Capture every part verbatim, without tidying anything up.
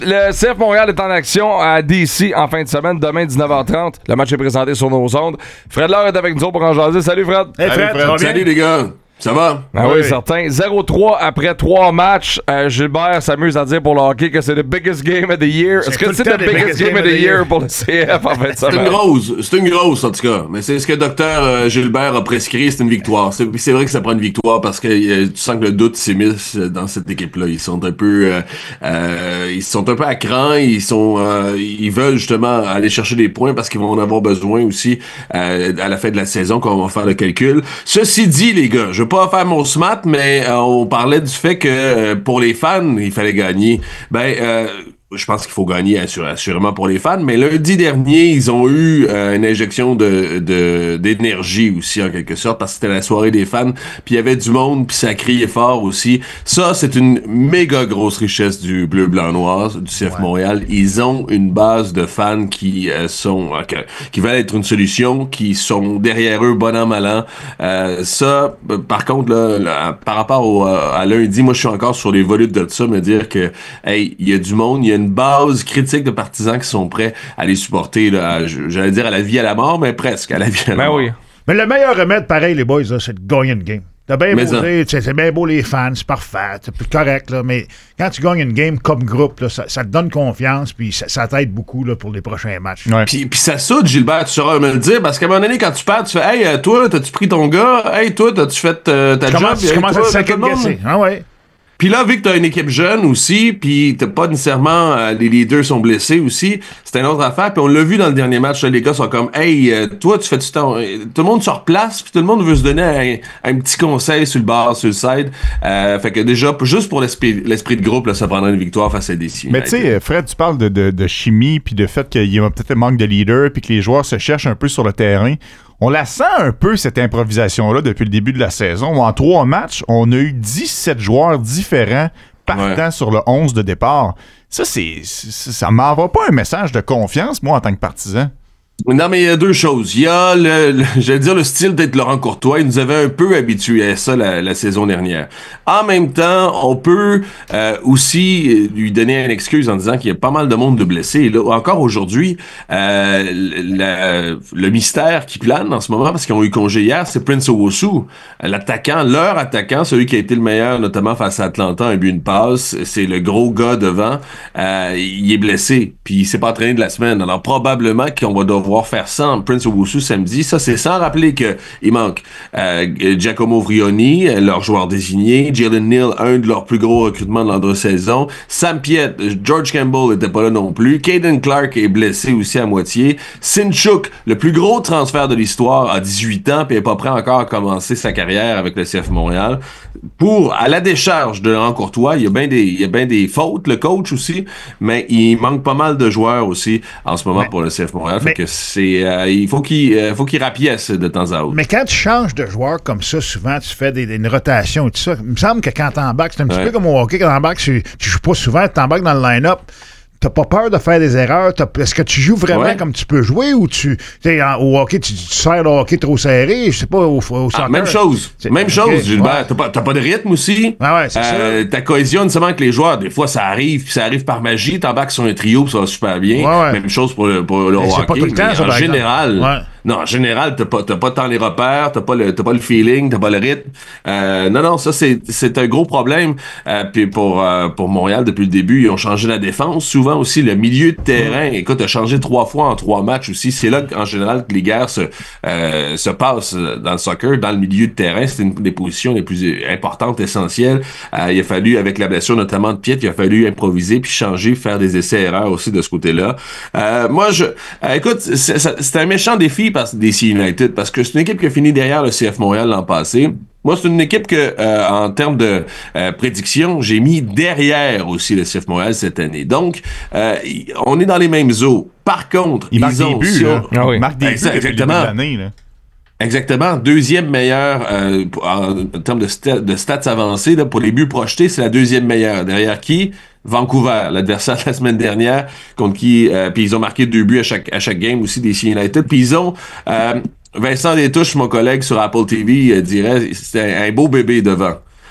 Le C F Montréal est en action à D C en fin de semaine, demain dix-neuf heures trente. Le match est présenté sur nos ondes. Fred Laure est avec nous pour en jaser. Salut Fred. Hey Fred, Salut, Fred. Salut les gars. Ça va? Ben oui, oui, certain. zéro trois après trois matchs. Euh, Gilbert s'amuse à dire pour le hockey que c'est le biggest game of the year. C'est Est-ce que c'est le biggest, biggest game of the year pour le C F en fin de semaine? C'est une grosse, c'est une grosse en tout cas. Mais c'est ce que docteur euh, Gilbert a prescrit, c'est une victoire. C'est, c'est vrai que ça prend une victoire parce que euh, tu sens que le doute s'immisce dans cette équipe-là. Ils sont un peu, euh, euh, ils sont un peu à cran. Ils sont, euh, ils veulent justement aller chercher des points parce qu'ils vont en avoir besoin aussi euh, à la fin de la saison quand on va faire le calcul. Ceci dit, les gars, je pas faire mon smat, mais euh, on parlait du fait que euh, pour les fans, il fallait gagner. Ben, euh, je pense qu'il faut gagner assur- assurément pour les fans, mais lundi dernier, ils ont eu euh, une injection de, de d'énergie aussi, en quelque sorte, parce que c'était la soirée des fans, puis il y avait du monde, puis ça criait fort aussi. Ça, c'est une méga grosse richesse du bleu, blanc, noir, du C F ouais. Montréal. Ils ont une base de fans qui euh, sont, euh, qui veulent être une solution, qui sont derrière eux, bon an, mal an. Euh, ça, euh, par contre, là, là, par rapport au, euh, à lundi, moi, je suis encore sur les volutes de ça, me dire que, hey, il y a du monde, il y a une base critique de partisans qui sont prêts à les supporter, là, à, j'allais dire à la vie à la mort, mais presque à la vie à la ben mort. Oui. Mais le meilleur remède, pareil, les boys, là, c'est de gagner une game. T'as bien beau dire, c'est bien beau les fans, c'est parfait, c'est plus correct, là, mais quand tu gagnes une game comme groupe, là, ça, ça te donne confiance, puis ça, ça t'aide beaucoup là, pour les prochains matchs. Ouais. Puis, puis ça saute, Gilbert, tu sauras me le dire, parce qu'à un moment donné, quand tu perds, tu fais « Hey, toi, t'as-tu pris ton gars? Hey, toi, t'as-tu fait euh, ta tu job? » Tu commences à te second-guesser. Ah ouais. Puis là, vu que t'as une équipe jeune aussi, puis t'as pas nécessairement euh, les leaders sont blessés aussi, c'est une autre affaire. Puis on l'a vu dans le dernier match, là, les gars sont comme, hey, euh, toi, tu fais du temps. Tout le monde se replace, puis tout le monde veut se donner un, un petit conseil sur le bar, sur le side. Euh, fait que déjà, juste pour l'esprit, l'esprit de groupe, là, ça prendrait une victoire face à D C. Mais tu sais, Fred, tu parles de, de, de chimie, puis de fait qu'il y a peut-être un manque de leader, puis que les joueurs se cherchent un peu sur le terrain. On la sent un peu, cette improvisation-là, depuis le début de la saison. En trois matchs, on a eu dix-sept joueurs différents partant ouais. sur le onze de départ. Ça, c'est, c'est ça m'envoie pas un message de confiance, moi, en tant que partisan. Non, mais il y a deux choses. Il y a, le, le j'allais dire, le style d'être Laurent Courtois. Il nous avait un peu habitués à ça la, la saison dernière. En même temps, on peut euh, aussi lui donner une excuse en disant qu'il y a pas mal de monde de blessés. Là, encore aujourd'hui, euh, la, le mystère qui plane en ce moment, parce qu'ils ont eu congé hier, c'est Prince Owusu. L'attaquant, leur attaquant, celui qui a été le meilleur, notamment face à Atlanta, un but, une passe. C'est le gros gars devant. Euh, il est blessé, puis il s'est pas entraîné de la semaine. Alors, probablement qu'on va devoir faire ça en Prince Owusu samedi. Ça, c'est sans rappeler que il manque euh, Giacomo Vrioni, leur joueur désigné, Jalen Neal, un de leurs plus gros recrutements de l'entre-saison, Sam Piet, George Campbell était pas là non plus, Caden Clark est blessé aussi à moitié, Sinchuk, le plus gros transfert de l'histoire, a dix-huit ans puis est pas prêt encore à commencer sa carrière avec le C F Montréal. Pour, à la décharge de Laurent Courtois, il y a bien des, il y a bien des fautes, le coach aussi, mais il manque pas mal de joueurs aussi en ce moment mais, pour le C F Montréal. Fait que c'est, euh, il faut qu'il, euh, faut qu'il rapièce de temps à autre. Mais quand tu changes de joueur comme ça, souvent tu fais des, des, une rotation et tout ça. Il me semble que quand t'embarques, c'est un petit ouais. peu comme au hockey, quand t'embarques, tu, tu joues pas souvent, tu t'embarques dans le line-up. T'as pas peur de faire des erreurs? T'as, est-ce que tu joues vraiment ouais. comme tu peux jouer ou tu, tu au hockey, tu, tu sers le hockey trop serré? Je sais pas, au, au soccer. Ah, même chose. C'est, même okay. chose, Gilbert. Ouais. T'as, pas, t'as pas de rythme aussi. Ah ouais, c'est euh, ça. Ta cohésion, seulement avec les joueurs. Des fois, ça arrive, puis ça arrive par magie. T'embarques sur un trio, puis ça va super bien. Ouais, ouais. Même chose pour le, pour le hockey. C'est pas tout le temps, ça, en général. Ouais. Non, en général, t'as pas, t'as pas tant les repères, t'as pas le, t'as pas le feeling, t'as pas le rythme. Euh, non, non, ça, c'est, c'est un gros problème. Euh, puis pour, euh, pour Montréal, depuis le début, ils ont changé la défense. Souvent aussi, le milieu de terrain, écoute, a changé trois fois en trois matchs aussi. C'est là qu'en général, que les guerres se, euh, se passent dans le soccer, dans le milieu de terrain. C'est une des positions les plus importantes, essentielles. Euh, il a fallu, avec la blessure notamment de Piet, il a fallu improviser puis changer, faire des essais-erreurs aussi de ce côté-là. Euh, moi, je, euh, écoute, c'est, c'est un méchant défi parce D C United, parce que c'est une équipe qui a fini derrière le C F Montréal l'an passé. Moi, c'est une équipe que, euh, en termes de euh, prédiction, j'ai mis derrière aussi le C F Montréal cette année. Donc, euh, on est dans les mêmes eaux. Par contre, ils, ils ont... Buts, si on... ah oui. Ils marquent des buts exactement. depuis le début de l'année, là. Exactement. Deuxième meilleure euh, en, en termes de, sta- de stats avancés là, pour les buts projetés, c'est la deuxième meilleure. Derrière qui? Vancouver, l'adversaire de la semaine dernière, contre qui, euh, puis ils ont marqué deux buts à chaque à chaque game aussi des D C United. Puis ils ont euh, Vincent Détouche, mon collègue sur Apple T V, euh, dirait c'était un, un beau bébé devant.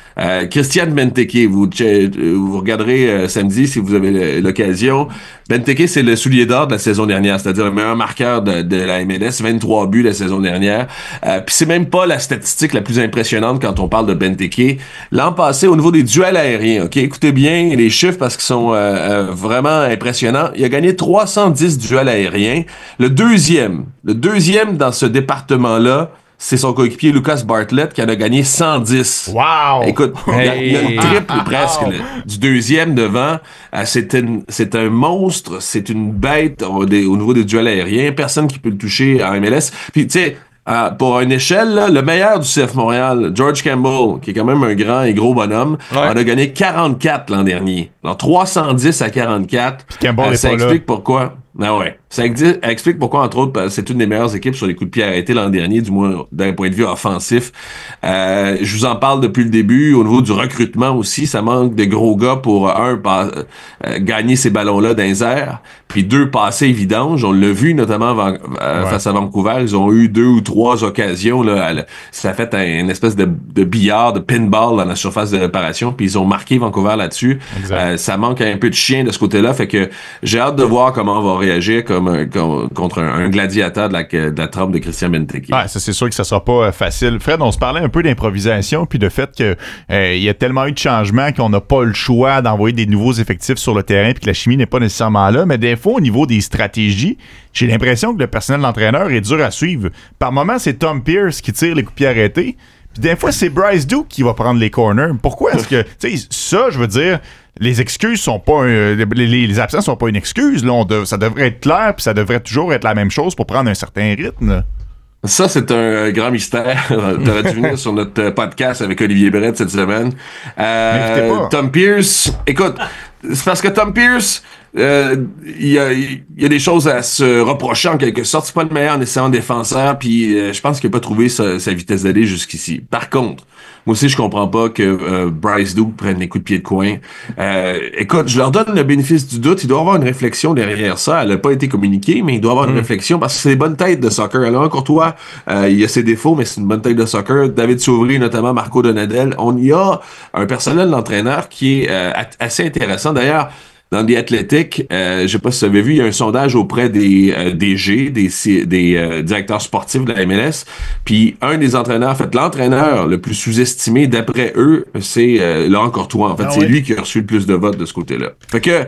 Euh, Christian Benteke, vous, vous regarderez euh, samedi si vous avez l'occasion. Benteke, c'est le soulier d'or de la saison dernière, c'est-à-dire le meilleur marqueur de, de la M L S, vingt-trois buts la saison dernière. Euh, Puis c'est même pas la statistique la plus impressionnante quand on parle de Benteke. L'an passé, au niveau des duels aériens, ok, écoutez bien les chiffres parce qu'ils sont euh, euh, vraiment impressionnants. Il a gagné trois cent dix duels aériens. Le deuxième, le deuxième dans ce département-là, c'est son coéquipier Lucas Bartlett qui en a gagné cent dix. Wow! Écoute, il y, a- il y a Hey. le triple presque le- du deuxième devant. Euh, c'est, une- c'est un monstre, c'est une bête au, des- au niveau des duels aériens. Personne qui peut le toucher en M L S. Puis tu sais, euh, pour une échelle, là, le meilleur du C F Montréal, George Campbell, qui est quand même un grand et gros bonhomme, Ouais. en a gagné quarante-quatre l'an dernier. Alors trois cent dix à quarante-quatre. Puis Campbell est ça pas là. explique pourquoi. Ah ouais. Ça exi- explique pourquoi, entre autres, c'est une des meilleures équipes sur les coups de pied arrêtés l'an dernier, du moins d'un point de vue offensif. Euh, je vous en parle depuis le début. Au niveau du recrutement aussi, ça manque de gros gars pour, un, pas, euh, gagner ces ballons-là dans les airs, puis deux, passer les vidanges. On l'a vu notamment van- euh, Ouais. face à Vancouver. Ils ont eu deux ou trois occasions. Là, à la- ça a fait un- une espèce de, de billard, de pinball dans la surface de réparation, puis ils ont marqué Vancouver là-dessus. Exact. Euh, ça manque un peu de chien de ce côté-là, fait que j'ai hâte de voir comment on va réagir comme, un- comme- contre un, un gladiateur de la, de la trempe de Christian Benteke. Ouais, ça c'est sûr que ça sera pas euh, facile. Fred, on se parlait un peu d'improvisation puis de fait que euh, il y a tellement eu de changements qu'on n'a pas le choix d'envoyer des nouveaux effectifs sur le terrain puis que la chimie n'est pas nécessairement là. Mais des fois, au niveau des stratégies, j'ai l'impression que le personnel de l'entraîneur est dur à suivre. Par moments, c'est Tom Pierce qui tire les coups de pied arrêtés. Puis des fois, c'est Bryce Duke qui va prendre les corners. Pourquoi est-ce que, tu sais, ça, je veux dire, les excuses sont pas, un- les, les, les absences sont pas une excuse. Là, on dev- ça devrait être clair, puis ça devrait toujours être la même chose pour prendre un certain rythme. là. Ça, c'est un grand mystère. T'aurais dû venir sur notre euh, podcast avec Olivier Brett cette semaine. M'invitez Euh, pas. Tom Pierce, écoute, c'est parce que Tom Pierce, euh, il y, a, il y a des choses à se reprocher en quelque sorte. C'est pas le meilleur nécessairement défenseur, puis euh, je pense qu'il a pas trouvé sa, sa vitesse d'aller jusqu'ici. Par contre, moi aussi, je comprends pas que euh, Bryce Duke prenne les coups de pied de coin. Euh, écoute, je leur donne le bénéfice du doute. Il doit y avoir une réflexion derrière ça. Elle n'a pas été communiquée, mais il doit y avoir une réflexion parce que c'est des bonnes têtes de soccer. Alors, Courtois, euh, il y a ses défauts, mais c'est une bonne tête de soccer. David Sauvry, notamment Marco Donadel. On y a un personnel d'entraîneur qui est euh, assez intéressant. D'ailleurs, dans The Athletic, euh, je sais pas si vous avez vu, il y a un sondage auprès des euh, D G, des, des euh, directeurs sportifs de la M L S. Puis un des entraîneurs, en fait, l'entraîneur le plus sous-estimé d'après eux, c'est euh, Laurent Courtois. En fait, Ah c'est ouais? lui qui a reçu le plus de votes de ce côté-là. Fait que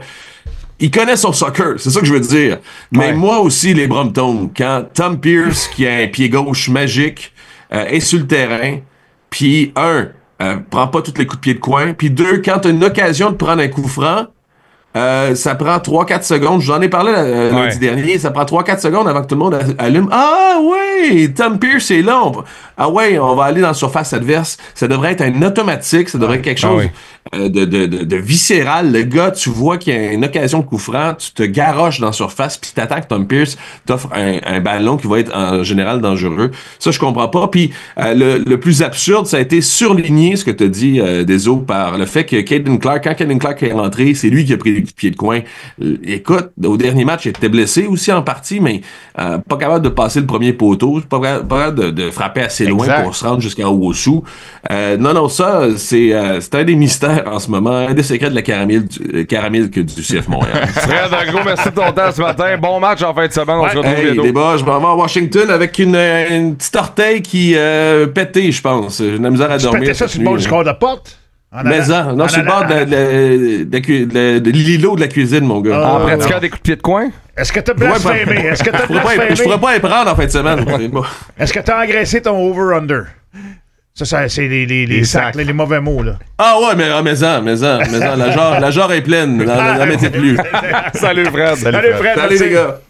il connaît son soccer, c'est ça que je veux dire. Mais Ouais. moi aussi, les Bromptons, quand Tom Pierce, qui a un pied gauche magique, euh, est sur le terrain, puis un, euh, prend pas tous les coups de pied de coin, puis deux, quand tu as une occasion de prendre un coup franc, Euh, ça prend trois quatre secondes. J'en ai parlé euh, Ouais. lundi dernier. Ça prend trois quatre secondes avant que tout le monde allume. Ah ouais, Tom Pierce est là. On va- Ah ouais, on va aller dans la surface adverse. Ça devrait être un automatique. Ça devrait être quelque Ah chose oui. euh, de, de, de, de viscéral. Le gars, tu vois qu'il y a une occasion de coup franc, tu te garoches dans la surface, puis t'attends que Tom Pierce t'offre un, un ballon qui va être en général dangereux. Ça, je comprends pas. Puis euh, le, le plus absurde, ça a été surligné, ce que tu as dit, euh, Deso, par le fait que Caden Clark, quand Caden Clark est rentré, c'est lui qui a pris les coups de pied de coin. Euh, écoute, au dernier match, il était blessé aussi en partie, mais euh, pas capable de passer le premier poteau, pas, capable- pas capable de, de frapper assez loin Exact. pour se rendre jusqu'à Owusu. Euh, non, non, ça, c'est euh, c'est un des mystères en ce moment, un des secrets de la caramel du, euh, caramel que du C F Montréal. Fred, un gros merci de ton temps ce matin. Bon match en fin de semaine. On se retrouve Hey, bientôt. débat, je m'en vais à Washington avec une, une petite orteil qui euh, pétait, je pense. J'ai de la misère à Tu dormir. pétais ça cette sur le bord nuit, du là. score de porte? En Mais allant- ça, non, en sur le bord de, allant- de, de, de, cu- de- de l'îlot de la cuisine, mon gars. Ah, En non. pratiquant des coups de pied de coin? Est-ce que t'as Je pourrais blasphémé? pas- Est-ce que t'as je pourrais pas- Je blasphémé? pourrais pas y prendre en fin de semaine. C'est bon. Est-ce que t'as engraissé ton over-under? Ça, ça c'est les, les, les Les sacs, sacs. les, les mauvais mots, là. Ah ouais, mais ah, mais ça, mais ça, mais ça, la jarre, la jarre est pleine. La, la, la mettez plus. Salut, Fred. Salut, Salut, Fred. Fred. Salut merci. les gars.